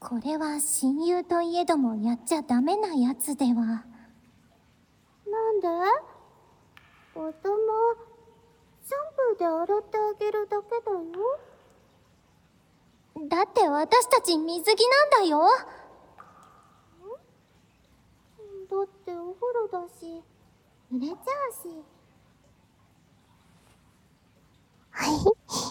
これは親友といえどもやっちゃダメなやつでは。 なんで？頭、シャンプーで洗ってあげるだけだよ。 だって私たち水着なんだよ。 だってお風呂だし、濡れちゃうし。はい。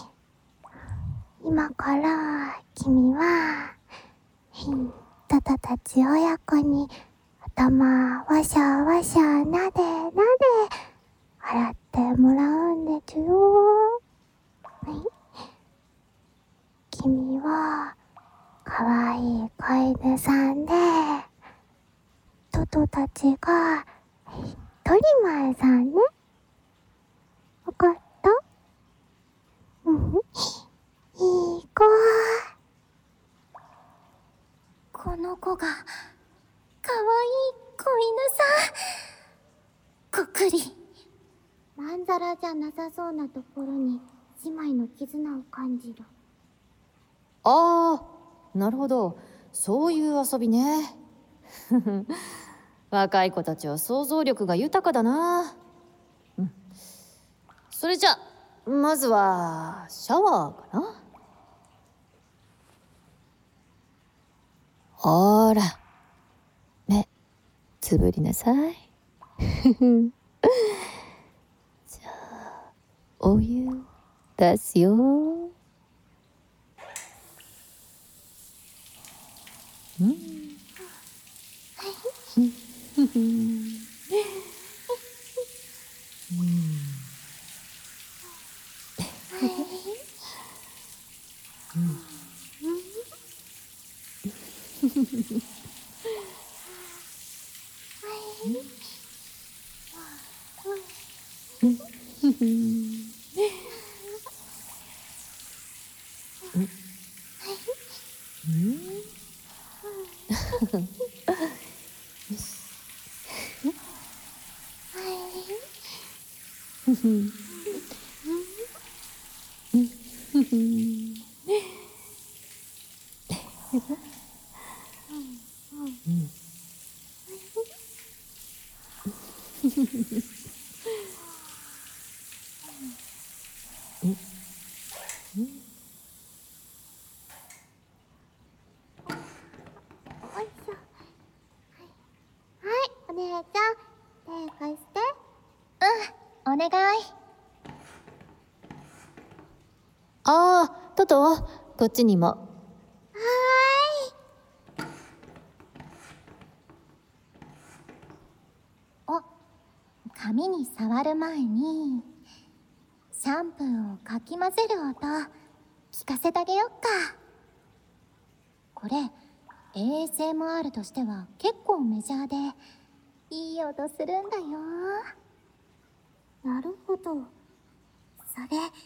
今から君はタタたち親子に頭ワシャワシャなでなで洗ってもらうんですよ。はい。君はかわいい子犬さんで、トトたちがトリマーさんね。わかった？うん。いい子。 この子がかわいい子犬さん。こくり。 まんざらじゃなさそうなところに姉妹の絆を感じる。 ああ、なるほど。そういう遊びね。若い子たちは想像力が豊かだな。それじゃ、まずはシャワーかな。ほら、目つぶりなさい。じゃあお湯出すよ。 お姉ちゃん、手貸して。 お願い。 ああ、トト、こっちにも。 髪に触る前にシャンプーをかき混ぜる音聞かせてあげよっか。これ ASMR としては結構メジャーでいい音するんだよ。 なるほど。それ、いいか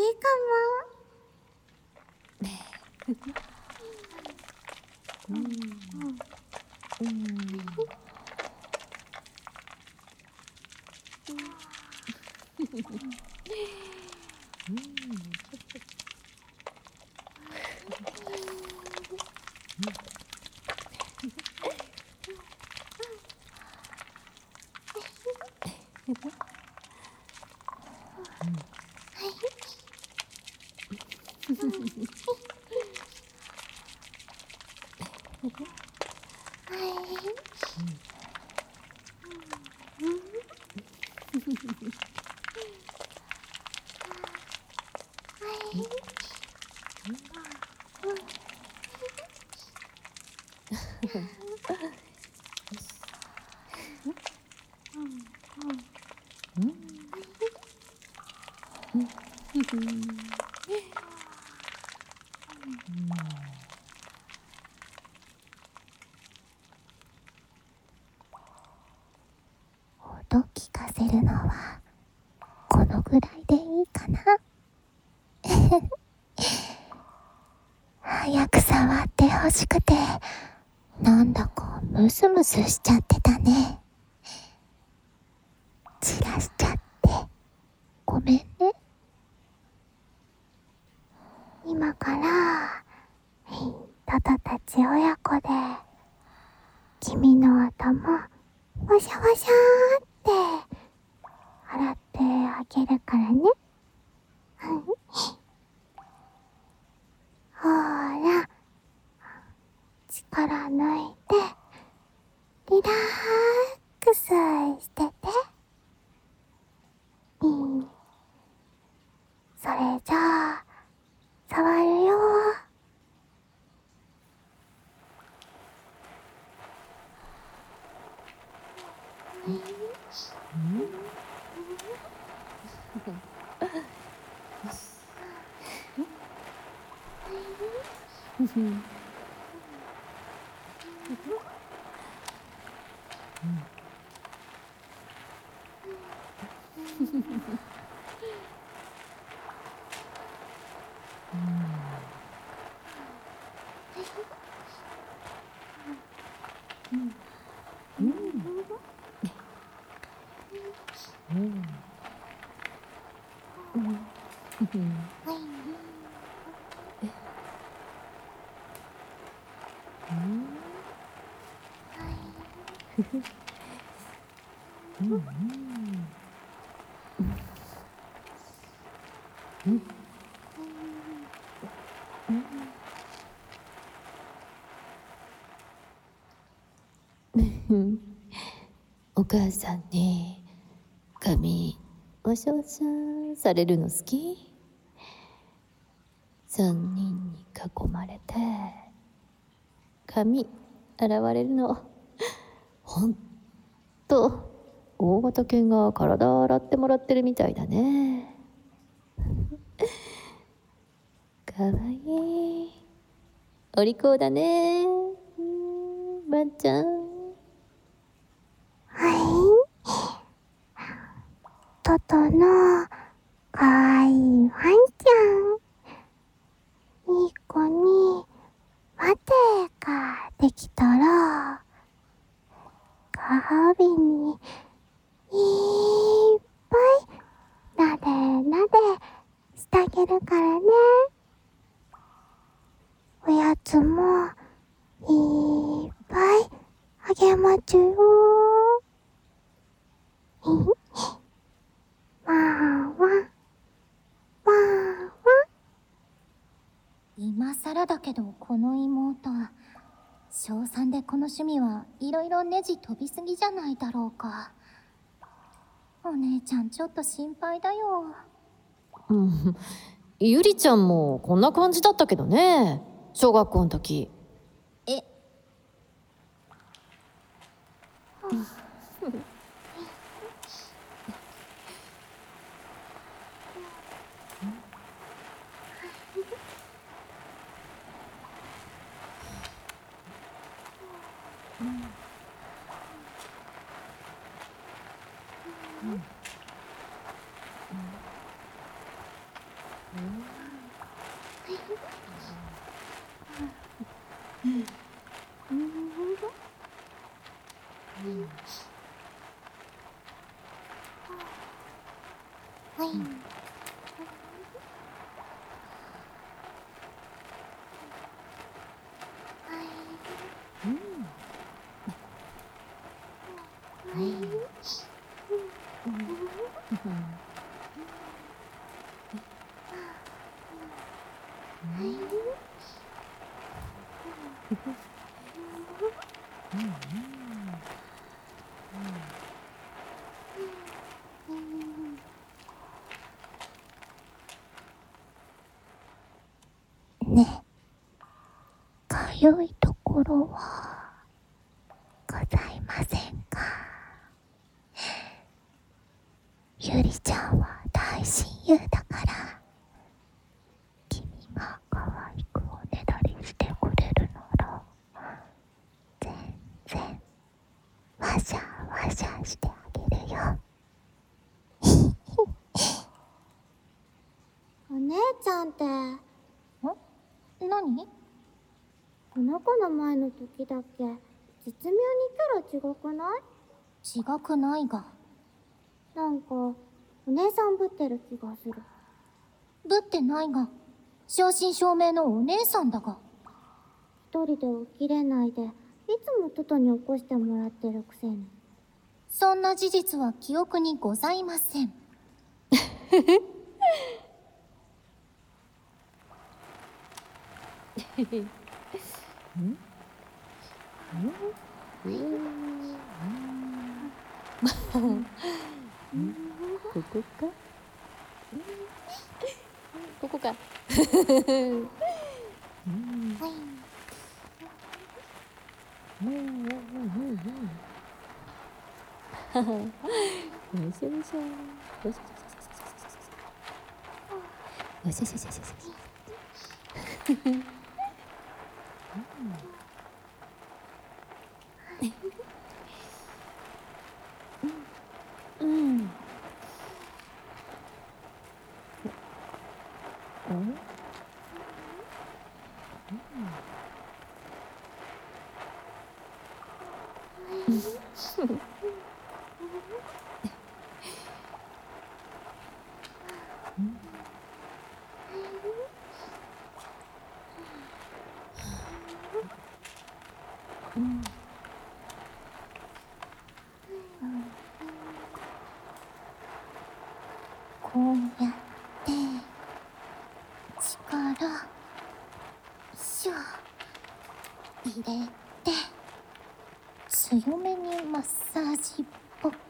音聞かせるのはこのぐらいでいいかな。早く触ってほしくて、なんだかムスムスしちゃってたね。散らしちゃってごめんね。今からタタたちち親子で君の頭わしゃわしゃーって洗ってあげるからね。ほら、力抜いてリラックスしてて。それじゃあ触るよ。 お母さんに髪わしゃわしゃされるの好き？3人に囲まれて髪洗われるのほんと大型犬が体洗ってもらってるみたいだね。かわいいお利口だねばあちゃん。 トトのかわいいワンちゃん。いい子に待てができたら、カービィにいっぱいなでなでしてあげるからね。おやつもいっぱいあげまちゅよ。ワンワンワンワン。 今更だけどこの妹、小3でこの趣味はいろいろネジ飛びすぎじゃないだろうか。お姉ちゃんちょっと心配だよ。 ゆりちゃんもこんな感じだったけどね、小学校の時。 えね、かゆいところはございませんか？ゆりちゃんは大親友だから、君が可愛くおねだりしてくれるなら全然わしゃわしゃしてあげるよ。お姉ちゃんって何？ この子の前の時だけ絶妙にキャラ違くない？ 違くないが。 なんかお姉さんぶってる気がする。 ぶってないが、正真正銘のお姉さんだが。 一人で起きれないで、いつもトトに起こしてもらってるくせに。 そんな事実は記憶にございません。 ここか？ここか。 はいよいしょよいしょ。よしよしよしよしよしよし。 こうやって力シュ入れて強めにマッサージっぽく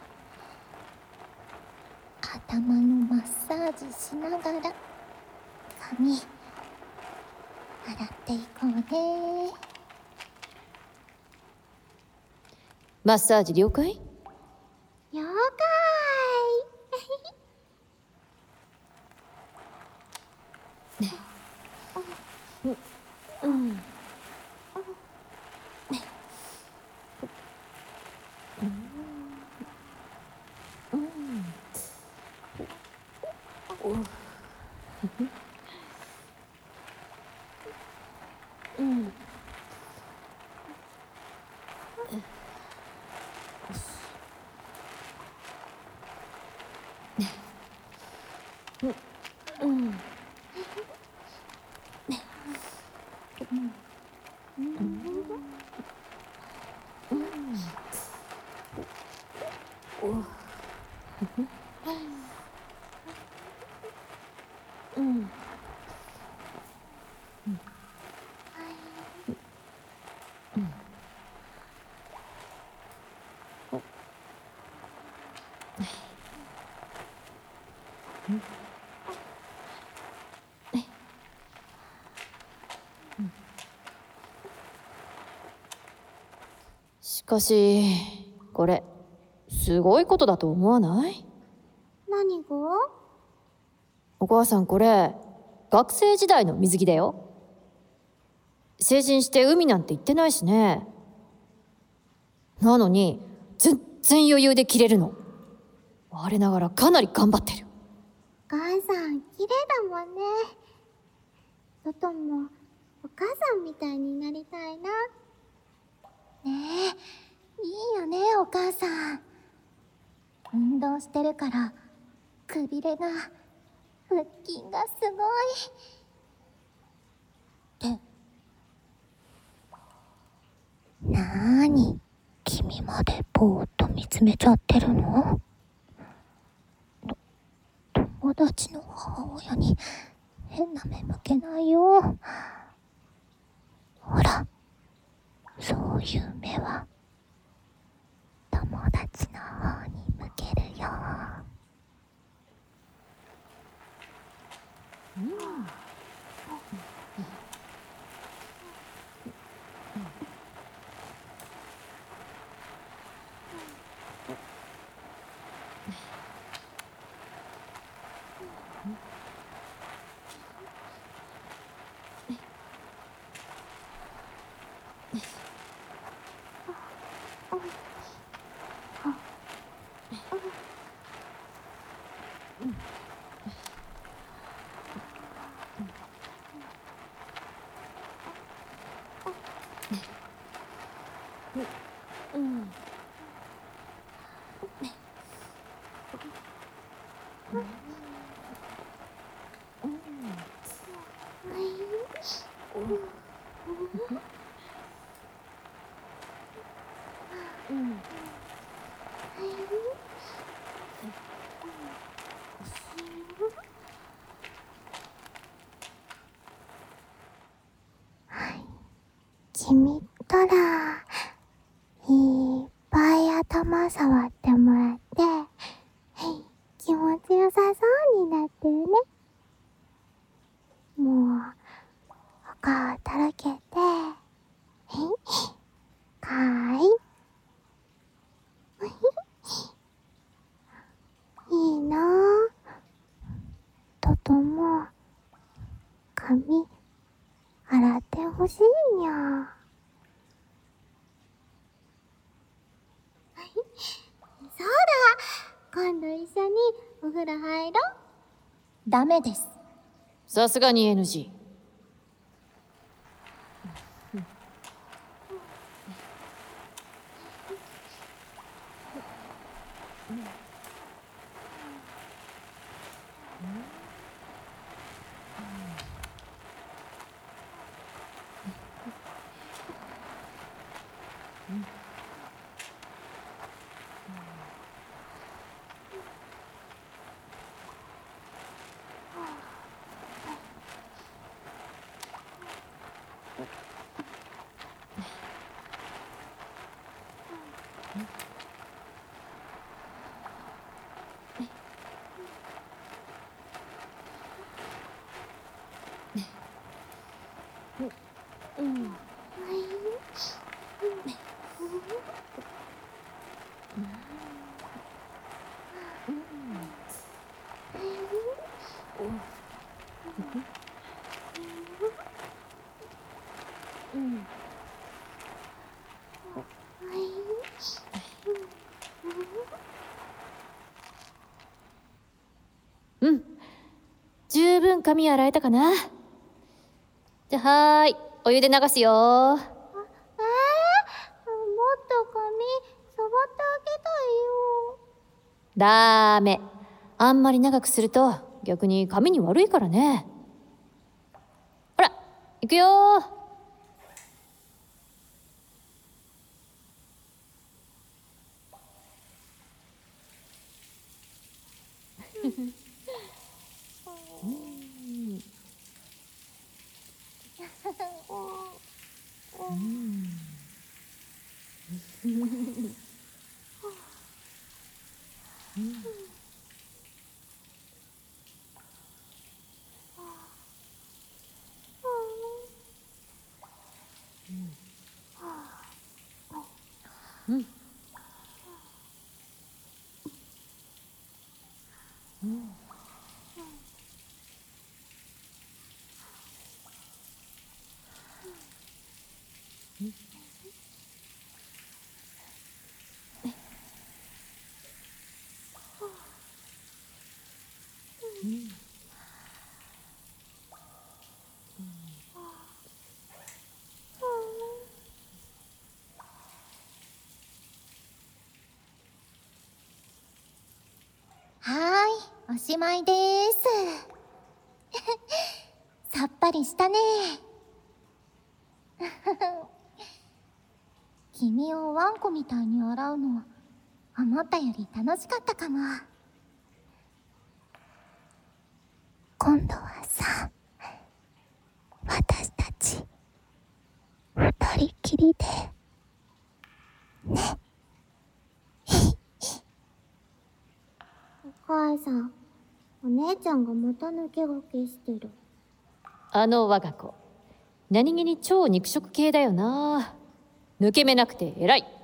頭のマッサージしながら髪洗っていこうね。 マッサージ了解？ 了解。 しかしこれすごいことだと思わない？ 何が？ お母さん、これ学生時代の水着だよ。成人して海なんて行ってないしね。なのに全然余裕で着れるの。我ながらかなり頑張ってる。 お母さん綺麗だもんね。トトもお母さんみたいになりたいな。 ねえ、いいよねお母さん。運動してるからくびれが腹筋がすごい。ってなーに、君までぼーっと見つめちゃってるの？友達の母親に変な目向けないよ。ほら、そういう目は友達の方に向けるよ。 君ったらいっぱい頭触ってもらって気持ちよさそうになってるね。もうお顔たらけてかわいいいいなぁ。トトも髪洗ってほしいにゃ。そうだ、今度一緒にお風呂入ろう。 ダメです。 さすがに NG。うん。十分髪洗えたかな。じゃはーい、お湯で流すよ。 もっと髪触ってあげたいよ。 ダメ。あんまり長くすると逆に髪に悪いからね。ほら、行くよー。 はーい、おしまいでーす。さっぱりしたね。君をワンコみたいに洗うの、思ったより楽しかったかも。 今度はさ、私たち二人きりでね。お母さん、お姉ちゃんがまた抜け駆けしてる。 我が子、何気に超肉食系だよな。抜け目なくて偉い。